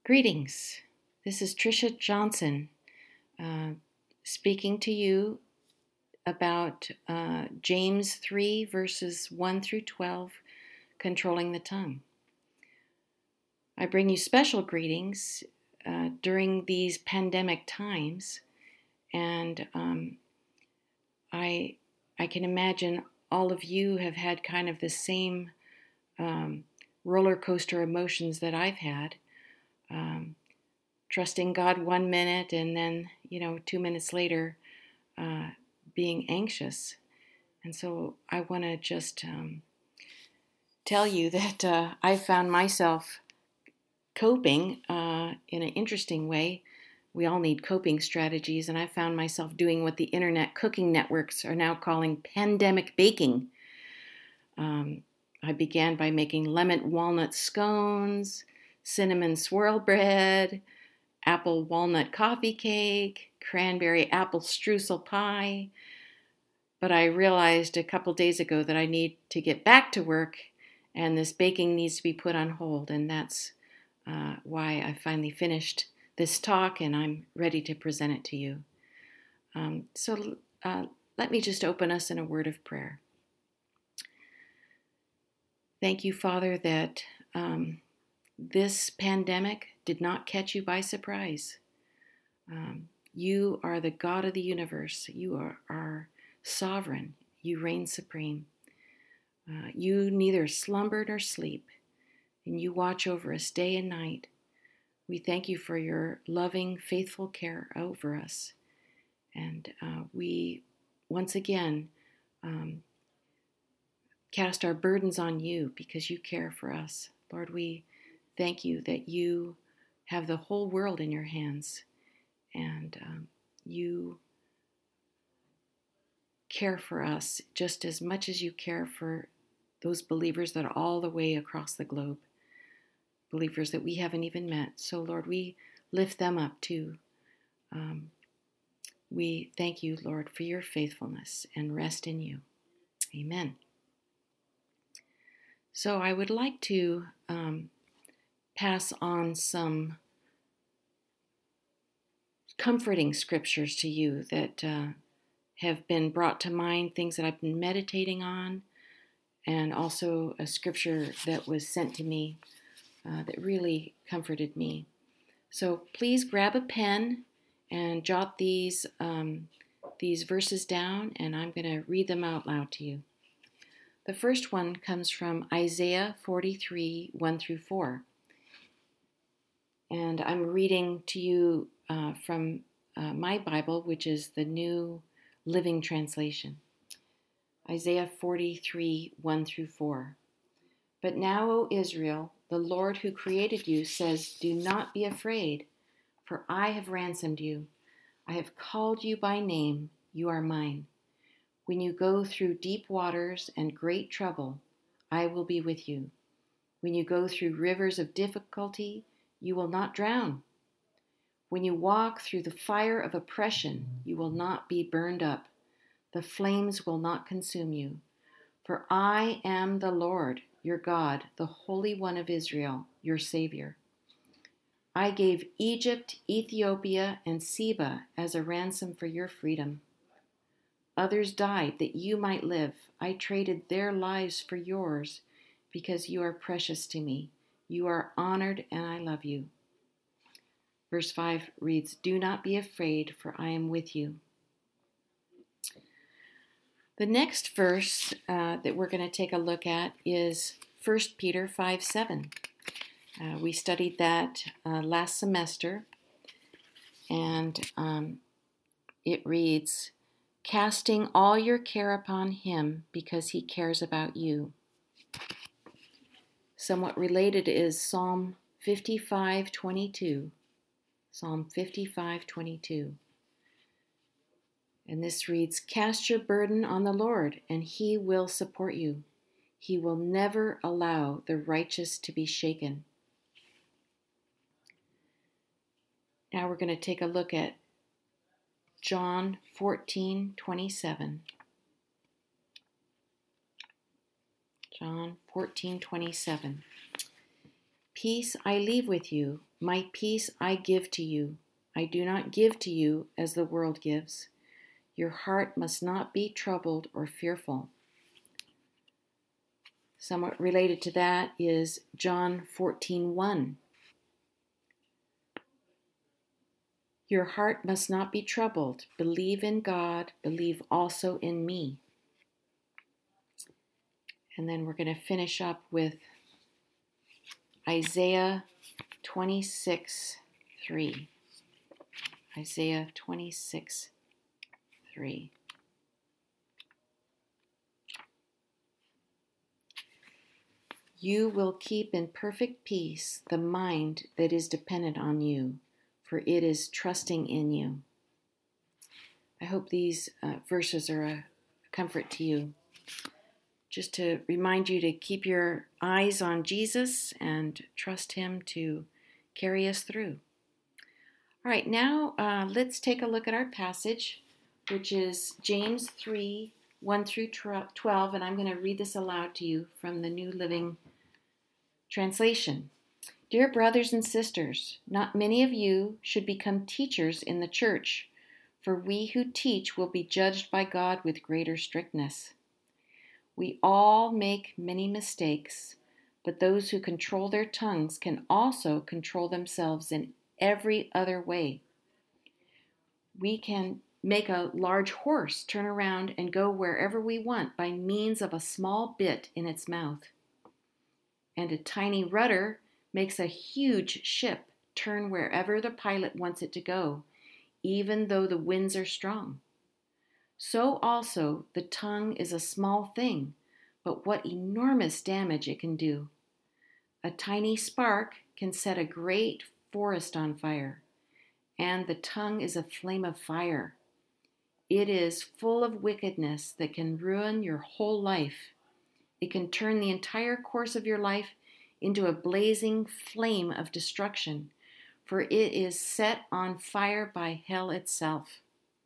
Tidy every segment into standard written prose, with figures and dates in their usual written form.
Greetings. This is Tricia Johnson speaking to you about James 3, verses 1 through 12, controlling the tongue. I bring you special greetings during these pandemic times, and I can imagine all of you have had kind of the same roller coaster emotions that I've had. Trusting God 1 minute and then, 2 minutes later, being anxious. And so I want to just tell you that I found myself coping in an interesting way. We all need coping strategies, and I found myself doing what the internet cooking networks are now calling pandemic baking. I began by making lemon walnut scones, cinnamon swirl bread, apple walnut coffee cake, cranberry apple streusel pie. But I realized a couple days ago that I need to get back to work and this baking needs to be put on hold. And that's why I finally finished this talk and I'm ready to present it to you. So let me just open us in a word of prayer. Thank you, Father, that this pandemic did not catch you by surprise. You are the God of the universe. You are sovereign. You reign supreme. You neither slumber nor sleep, and you watch over us day and night. We thank you for your loving, faithful care over us. And we, once again, cast our burdens on you because you care for us. Lord, we thank you that you have the whole world in your hands and you care for us just as much as you care for those believers that are all the way across the globe, believers that we haven't even met. So, Lord, we lift them up too. We thank you, Lord, for your faithfulness and rest in you. Amen. So I would like to pass on some comforting scriptures to you that have been brought to mind, things that I've been meditating on, and also a scripture that was sent to me that really comforted me. So please grab a pen and jot these verses down, and I'm going to read them out loud to you. The first one comes from Isaiah 43, 1 through 4. And I'm reading to you from my Bible, which is the New Living Translation. Isaiah 43, 1 through 4. But now, O Israel, the Lord who created you says, do not be afraid, for I have ransomed you. I have called you by name. You are mine. When you go through deep waters and great trouble, I will be with you. When you go through rivers of difficulty, you will not drown. When you walk through the fire of oppression, you will not be burned up. The flames will not consume you. For I am the Lord, your God, the Holy One of Israel, your Savior. I gave Egypt, Ethiopia, and Seba as a ransom for your freedom. Others died that you might live. I traded their lives for yours because you are precious to me. You are honored and I love you. Verse 5 reads, do not be afraid, for I am with you. The next verse that we're going to take a look at is 1 Peter 5, 7. We studied that last semester, and it reads, casting all your care upon him because he cares about you. Somewhat related is Psalm 55:22. Psalm 55:22. And this reads, cast your burden on the Lord, and he will support you. He will never allow the righteous to be shaken. Now we're going to take a look at John 14:27. John 14:27. Peace I leave with you, my peace I give to you. I do not give to you as the world gives. Your heart must not be troubled or fearful. Somewhat related to that is John 14:1. Your heart must not be troubled. Believe in God, believe also in me. And then we're going to finish up with Isaiah 26:3. Isaiah 26:3. You will keep in perfect peace the mind that is dependent on you, for it is trusting in you. I hope these verses are a comfort to you. Just to remind you to keep your eyes on Jesus and trust Him to carry us through. All right, now let's take a look at our passage, which is James 3:1-12, and I'm going to read this aloud to you from the New Living Translation. Dear brothers and sisters, not many of you should become teachers in the church, for we who teach will be judged by God with greater strictness. We all make many mistakes, but those who control their tongues can also control themselves in every other way. We can make a large horse turn around and go wherever we want by means of a small bit in its mouth. And a tiny rudder makes a huge ship turn wherever the pilot wants it to go, even though the winds are strong. So also the tongue is a small thing, but what enormous damage it can do. A tiny spark can set a great forest on fire, and the tongue is a flame of fire. It is full of wickedness that can ruin your whole life. It can turn the entire course of your life into a blazing flame of destruction, for it is set on fire by hell itself.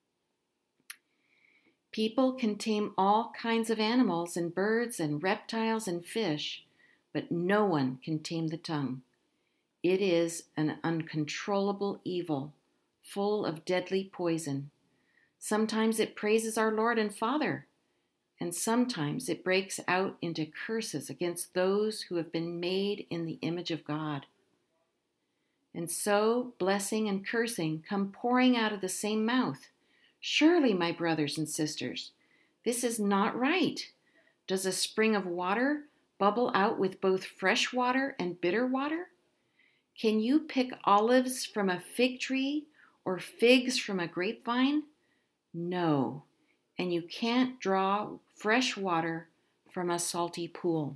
People can tame all kinds of animals and birds and reptiles and fish, but no one can tame the tongue. It is an uncontrollable evil, full of deadly poison. Sometimes it praises our Lord and Father, and sometimes it breaks out into curses against those who have been made in the image of God. And so blessing and cursing come pouring out of the same mouth. Surely, my brothers and sisters, this is not right. Does a spring of water bubble out with both fresh water and bitter water? Can you pick olives from a fig tree or figs from a grapevine? No, and you can't draw fresh water from a salty pool.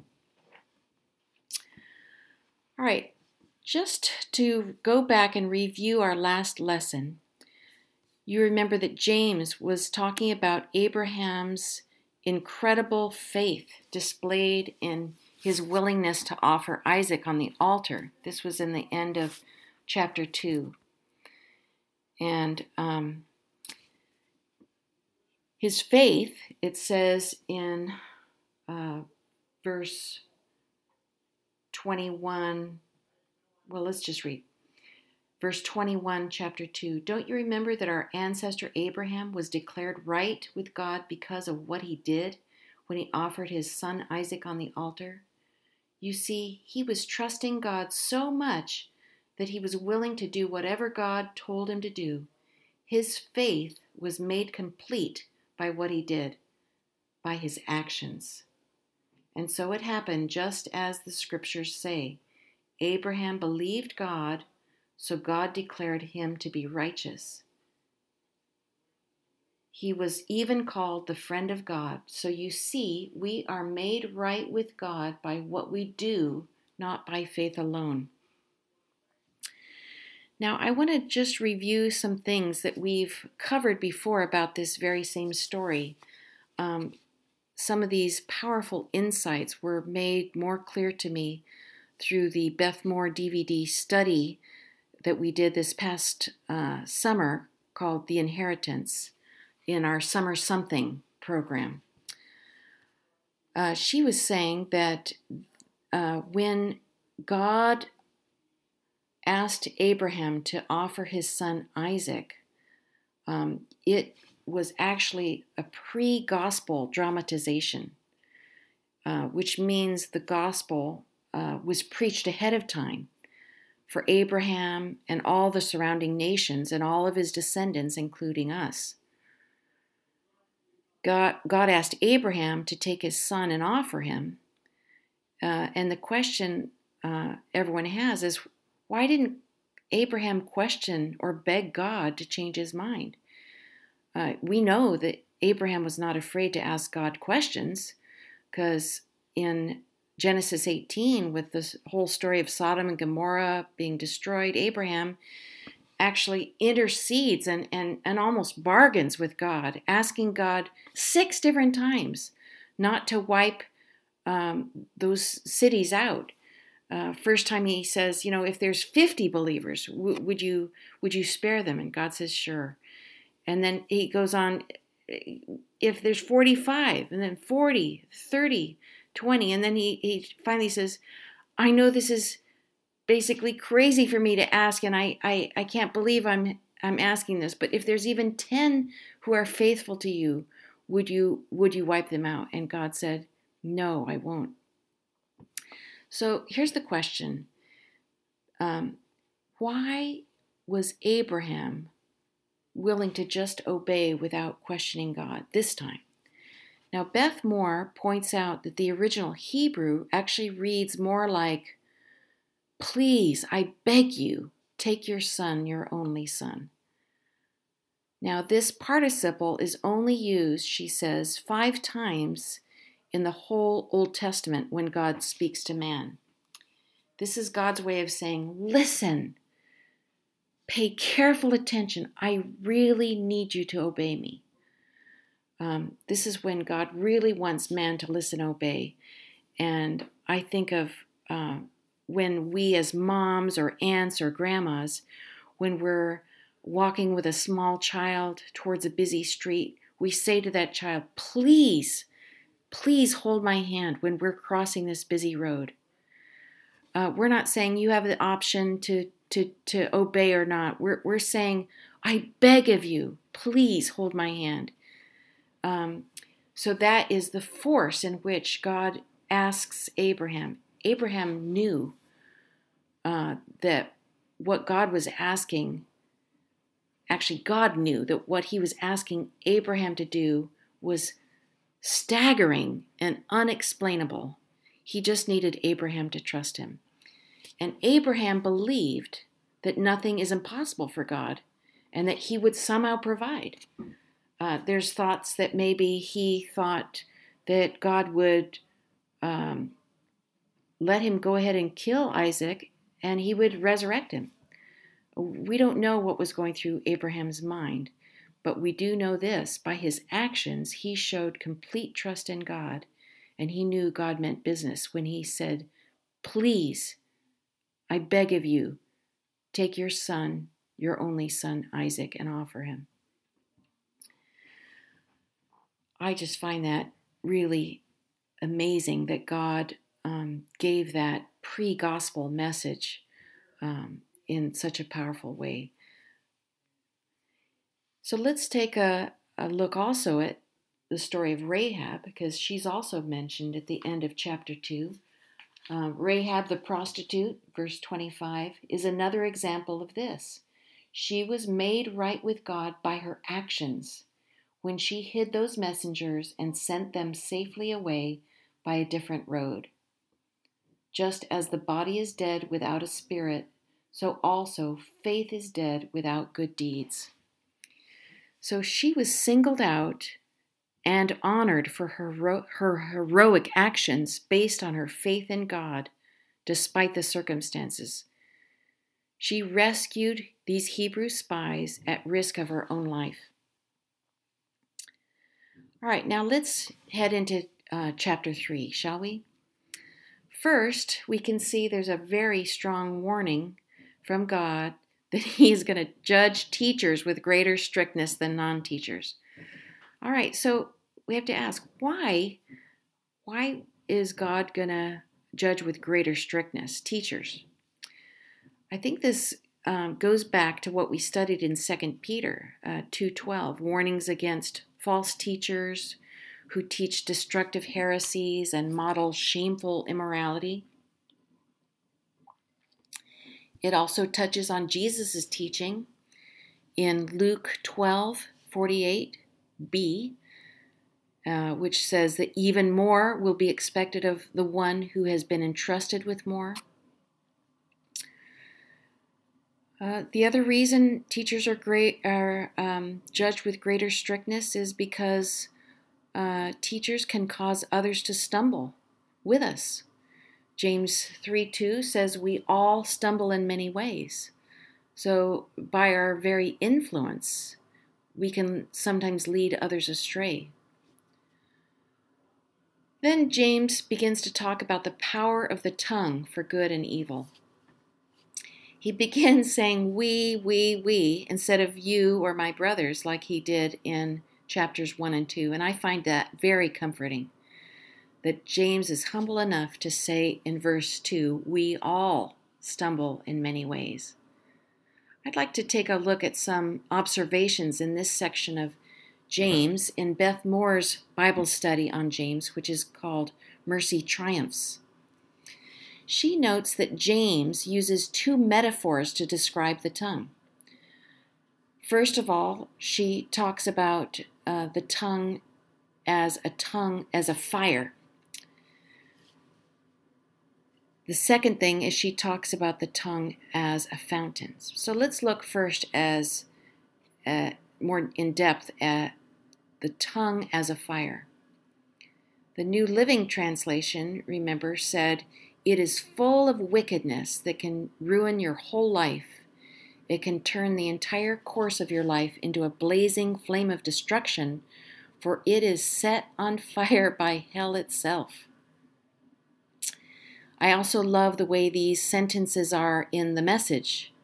All right, just to go back and review our last lesson, you remember that James was talking about Abraham's incredible faith displayed in his willingness to offer Isaac on the altar. This was in the end of chapter 2. And his faith, it says in verse 21, well, let's just read. Verse 21, chapter 2. Don't you remember that our ancestor Abraham was declared right with God because of what he did when he offered his son Isaac on the altar? You see, he was trusting God so much that he was willing to do whatever God told him to do. His faith was made complete by what he did, by his actions. And so it happened just as the scriptures say. Abraham believed God, so God declared him to be righteous. He was even called the friend of God. So you see, we are made right with God by what we do, not by faith alone. Now, I want to just review some things that we've covered before about this very same story. Some of these powerful insights were made more clear to me through the Beth Moore DVD study that we did this past summer called The Inheritance in our Summer Something program. She was saying that when God asked Abraham to offer his son Isaac, it was actually a pre-gospel dramatization, which means the gospel was preached ahead of time for Abraham and all the surrounding nations and all of his descendants, including us. God asked Abraham to take his son and offer him. And the question everyone has is, why didn't Abraham question or beg God to change his mind? We know that Abraham was not afraid to ask God questions, because in Genesis 18, with this whole story of Sodom and Gomorrah being destroyed, Abraham actually intercedes and almost bargains with God, asking God 6 different times not to wipe those cities out. First time he says, if there's 50 believers, would you spare them? And God says, sure. And then he goes on, if there's 45, and then 40, 30, 20, and then he finally says, I know this is basically crazy for me to ask, and I can't believe I'm asking this, but if there's even 10 who are faithful to you, would you wipe them out? And God said, no, I won't. So here's the question. Why was Abraham willing to just obey without questioning God this time? Now, Beth Moore points out that the original Hebrew actually reads more like, please, I beg you, take your son, your only son. Now, this participle is only used, she says, 5 times in the whole Old Testament when God speaks to man. This is God's way of saying, listen, pay careful attention. I really need you to obey me. This is when God really wants man to listen, obey. And I think of when we as moms or aunts or grandmas, when we're walking with a small child towards a busy street, we say to that child, please hold my hand when we're crossing this busy road. We're not saying you have the option to obey or not. We're saying, I beg of you, please hold my hand. So that is the force in which God asks Abraham. Abraham knew that what God was asking, actually God knew that what he was asking Abraham to do was staggering and unexplainable. He just needed Abraham to trust him. And Abraham believed that nothing is impossible for God and that he would somehow provide. There's thoughts that maybe he thought that God would let him go ahead and kill Isaac and he would resurrect him. We don't know what was going through Abraham's mind, but we do know this. By his actions, he showed complete trust in God, and he knew God meant business when he said, please, I beg of you, take your son, your only son, Isaac, and offer him. I just find that really amazing that God gave that pre-gospel message in such a powerful way. So let's take a look also at the story of Rahab, because she's also mentioned at the end of chapter 2. Rahab the prostitute, verse 25, is another example of this. She was made right with God by her actions when she hid those messengers and sent them safely away by a different road. Just as the body is dead without a spirit, so also faith is dead without good deeds. So she was singled out and honored for her heroic actions based on her faith in God, despite the circumstances. She rescued these Hebrew spies at risk of her own life. All right, now let's head into chapter 3, shall we? First, we can see there's a very strong warning from God that he's going to judge teachers with greater strictness than non-teachers. All right, so we have to ask, why is God going to judge with greater strictness teachers? I think this goes back to what we studied in 2 Peter 2:12, warnings against false teachers who teach destructive heresies and model shameful immorality. It also touches on Jesus' teaching in Luke 12:48b, which says that even more will be expected of the one who has been entrusted with more. The other reason teachers are judged with greater strictness is because teachers can cause others to stumble with us. James 3:2 says we all stumble in many ways. So by our very influence, we can sometimes lead others astray. Then James begins to talk about the power of the tongue for good and evil. He begins saying we, instead of you or my brothers, like he did in chapters 1 and 2. And I find that very comforting, that James is humble enough to say in verse 2, we all stumble in many ways. I'd like to take a look at some observations in this section of James in Beth Moore's Bible study on James, which is called Mercy Triumphs. She notes that James uses two metaphors to describe the tongue. First of all, she talks about the tongue as a fire. The second thing is she talks about the tongue as a fountain. So let's look first as more in depth at the tongue as a fire. The New Living Translation, remember, said, it is full of wickedness that can ruin your whole life. It can turn the entire course of your life into a blazing flame of destruction, for it is set on fire by hell itself. I also love the way these sentences are in the Message.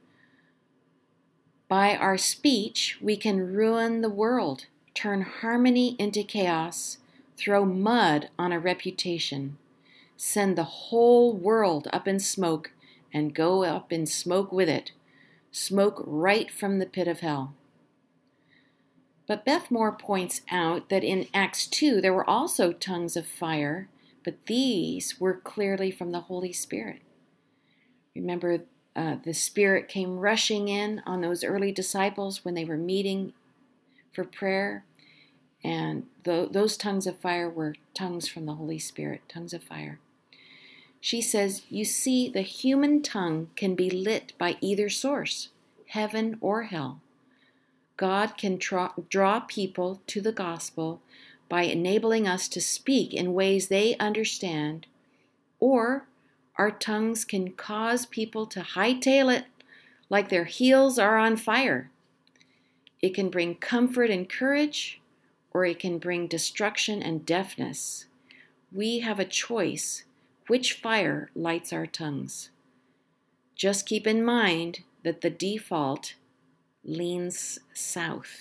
By our speech, we can ruin the world, turn harmony into chaos, throw mud on a reputation, send the whole world up in smoke and go up in smoke with it, smoke right from the pit of hell. But Beth Moore points out that in Acts 2 there were also tongues of fire, but these were clearly from the Holy Spirit. Remember, the Spirit came rushing in on those early disciples when they were meeting for prayer, and those tongues of fire were tongues from the Holy Spirit, tongues of fire. She says, you see, the human tongue can be lit by either source, heaven or hell. God can draw people to the gospel by enabling us to speak in ways they understand, or our tongues can cause people to hightail it like their heels are on fire. It can bring comfort and courage, or it can bring destruction and deafness. We have a choice which fire lights our tongues. Just keep in mind that the default leans south.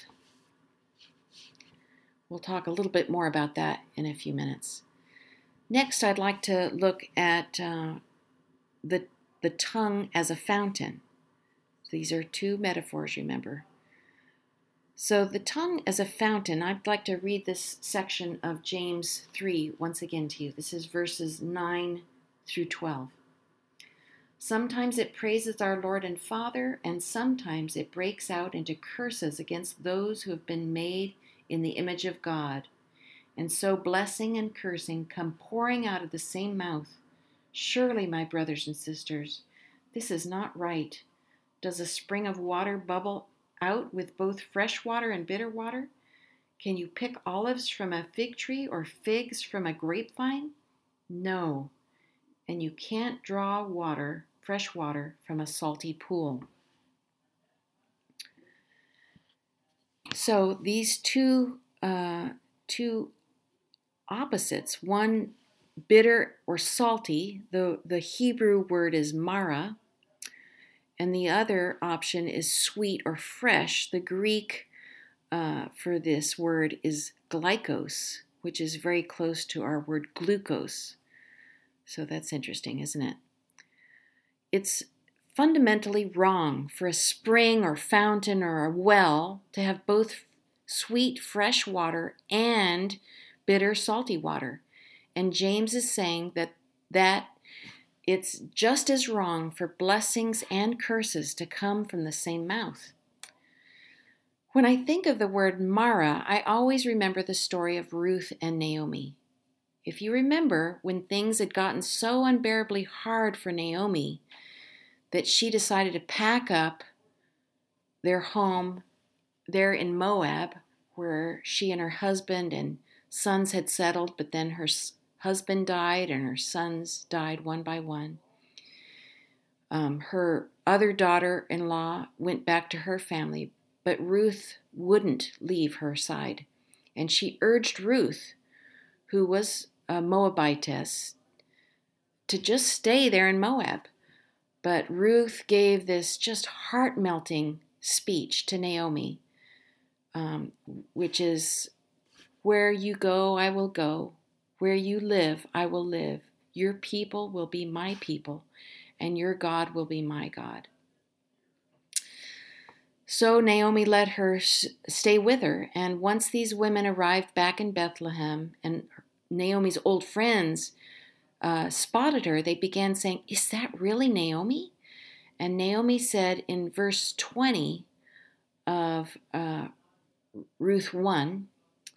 We'll talk a little bit more about that in a few minutes. Next, I'd like to look at the tongue as a fountain. These are two metaphors, remember. So the tongue as a fountain, I'd like to read this section of James 3 once again to you. This is verses 9 through 12. Sometimes it praises our Lord and Father, and sometimes it breaks out into curses against those who have been made in the image of God. And so blessing and cursing come pouring out of the same mouth. Surely, my brothers and sisters, this is not right. Does a spring of water bubble out with both fresh water and bitter water? Can you pick olives from a fig tree or figs from a grapevine? No. And you can't draw fresh water from a salty pool. So these two opposites, one bitter or salty, the Hebrew word is mara, and the other option is sweet or fresh. The Greek for this word is glycos, which is very close to our word glucose. So that's interesting, isn't it? It's fundamentally wrong for a spring or fountain or a well to have both sweet, fresh water and bitter, salty water. And James is saying that it's just as wrong for blessings and curses to come from the same mouth. When I think of the word Mara, I always remember the story of Ruth and Naomi. If you remember, when things had gotten so unbearably hard for Naomi that she decided to pack up their home there in Moab, where she and her husband and sons had settled, but then her husband died and her sons died one by one. Her other daughter-in-law went back to her family, but Ruth wouldn't leave her side. And she urged Ruth, who was a Moabitess, to just stay there in Moab. But Ruth gave this just heart-melting speech to Naomi, which is, "Where you go, I will go. Where you live, I will live. Your people will be my people, and your God will be my God." So Naomi let her stay with her, and once these women arrived back in Bethlehem, and Naomi's old friends spotted her, they began saying, "Is that really Naomi?" And Naomi said in verse 20 of Ruth 1,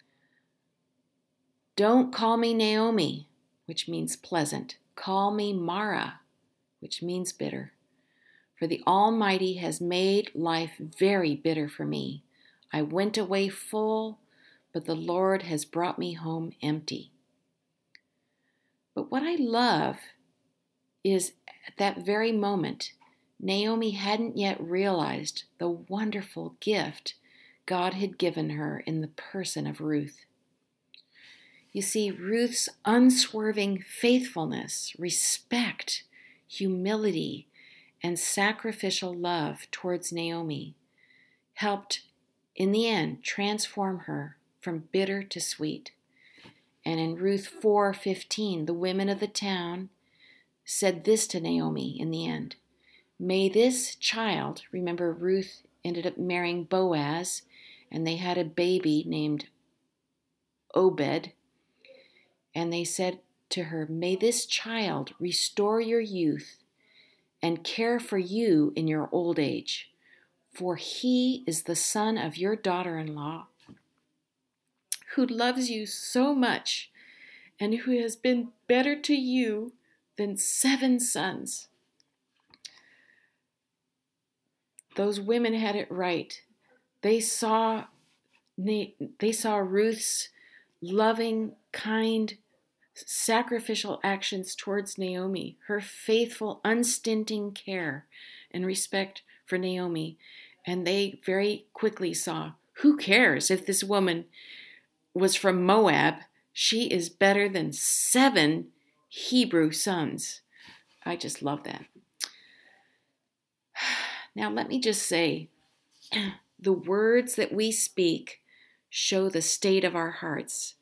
"Don't call me Naomi," which means pleasant. "Call me Mara," which means bitter. "For the Almighty has made life very bitter for me. I went away full, but the Lord has brought me home empty." But what I love is at that very moment, Naomi hadn't yet realized the wonderful gift God had given her in the person of Ruth. You see, Ruth's unswerving faithfulness, respect, humility, and sacrificial love towards Naomi helped, in the end, transform her from bitter to sweet. And in Ruth 4:15, the women of the town said this to Naomi in the end: "May this child," remember Ruth ended up marrying Boaz, and they had a baby named Obed, and they said to her, "May this child restore your youth and care for you in your old age, for he is the son of your daughter-in-law, who loves you so much and who has been better to you than 7 sons." Those women had it right. They saw Ruth's loving, kind, sacrificial actions towards Naomi, her faithful, unstinting care and respect for Naomi, and they very quickly saw, who cares if this woman was from Moab? She is better than 7 Hebrew sons. I just love that. Now, let me just say, the words that we speak show the state of our hearts.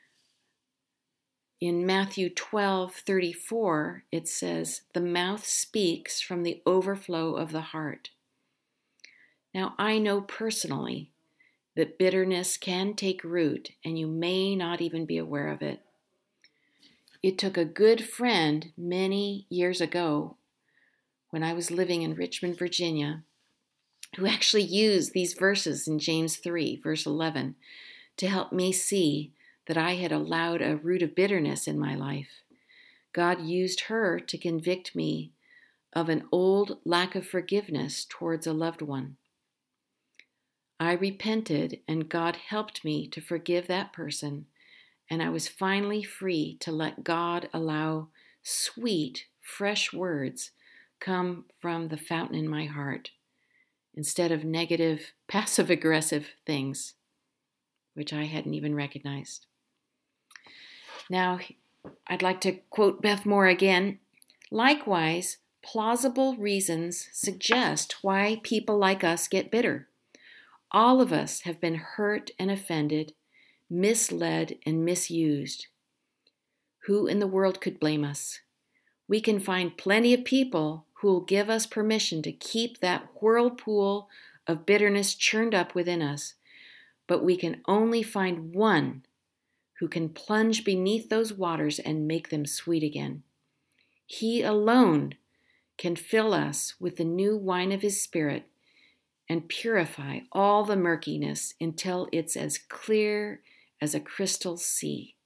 In Matthew 12:34, it says, "The mouth speaks from the overflow of the heart." Now, I know personally that bitterness can take root, and you may not even be aware of it. It took a good friend many years ago, when I was living in Richmond, Virginia, who actually used these verses in James 3, verse 11, to help me see that I had allowed a root of bitterness in my life. God used her to convict me of an old lack of forgiveness towards a loved one. I repented, and God helped me to forgive that person, and I was finally free to let God allow sweet, fresh words come from the fountain in my heart, instead of negative, passive-aggressive things, which I hadn't even recognized. Now, I'd like to quote Beth Moore again. "Likewise, plausible reasons suggest why people like us get bitter. All of us have been hurt and offended, misled and misused. Who in the world could blame us? We can find plenty of people who will give us permission to keep that whirlpool of bitterness churned up within us. But we can only find one who can plunge beneath those waters and make them sweet again. He alone can fill us with the new wine of his Spirit and purify all the murkiness until it's as clear as a crystal sea.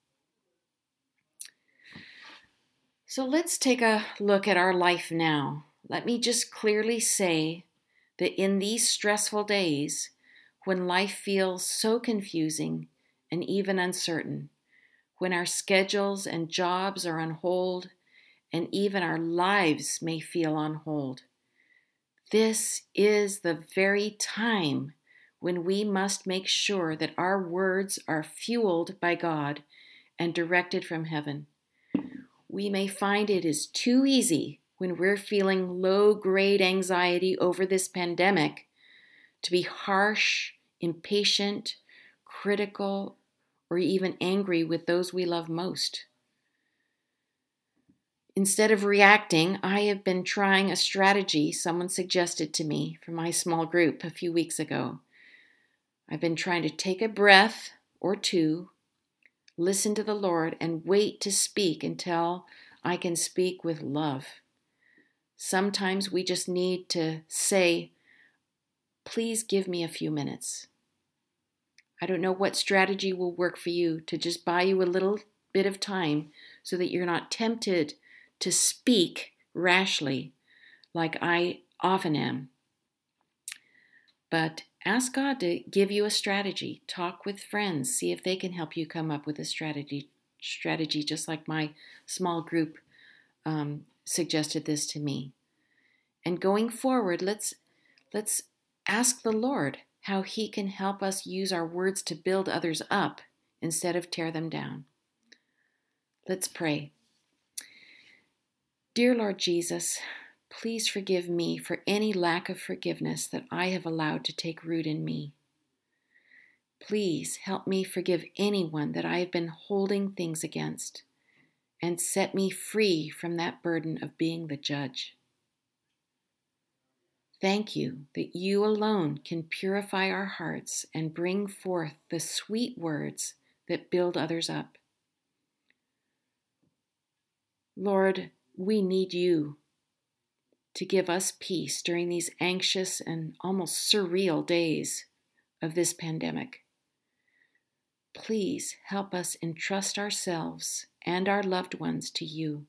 So let's take a look at our life now. Let me just clearly say that in these stressful days, when life feels so confusing and even uncertain, when our schedules and jobs are on hold, and even our lives may feel on hold, this is the very time when we must make sure that our words are fueled by God and directed from heaven. We may find it is too easy when we're feeling low-grade anxiety over this pandemic to be harsh, impatient, critical, or even angry with those we love most. Instead of reacting, I have been trying a strategy someone suggested to me for my small group a few weeks ago. I've been trying to take a breath or two, listen to the Lord, and wait to speak until I can speak with love. Sometimes we just need to say, please give me a few minutes. I don't know what strategy will work for you to just buy you a little bit of time so that you're not tempted to speak rashly like I often am. But ask God to give you a strategy. Talk with friends. See if they can help you come up with a strategy just like my small group suggested this to me. And going forward, let's ask the Lord how he can help us use our words to build others up instead of tear them down. Let's pray. Dear Lord Jesus, please forgive me for any lack of forgiveness that I have allowed to take root in me. Please help me forgive anyone that I have been holding things against, and set me free from that burden of being the judge. Thank you that you alone can purify our hearts and bring forth the sweet words that build others up. Lord, we need you to give us peace during these anxious and almost surreal days of this pandemic. Please help us entrust ourselves and our loved ones to you.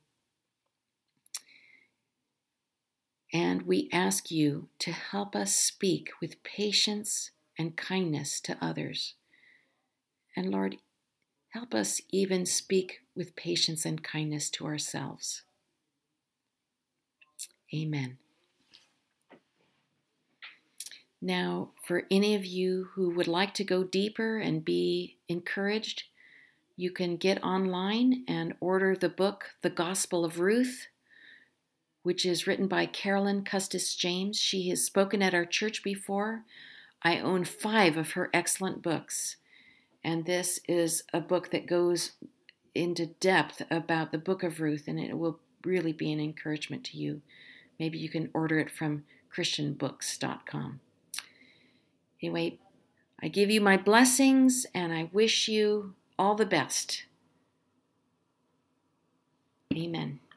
And we ask you to help us speak with patience and kindness to others. And Lord, help us even speak with patience and kindness to ourselves. Amen. Now, for any of you who would like to go deeper and be encouraged, you can get online and order the book, The Gospel of Ruth, which is written by Carolyn Custis James. She has spoken at our church before. I own 5 of her excellent books, and this is a book that goes into depth about the book of Ruth, and it will really be an encouragement to you. Maybe you can order it from christianbooks.com. Anyway, I give you my blessings, and I wish you all the best. Amen.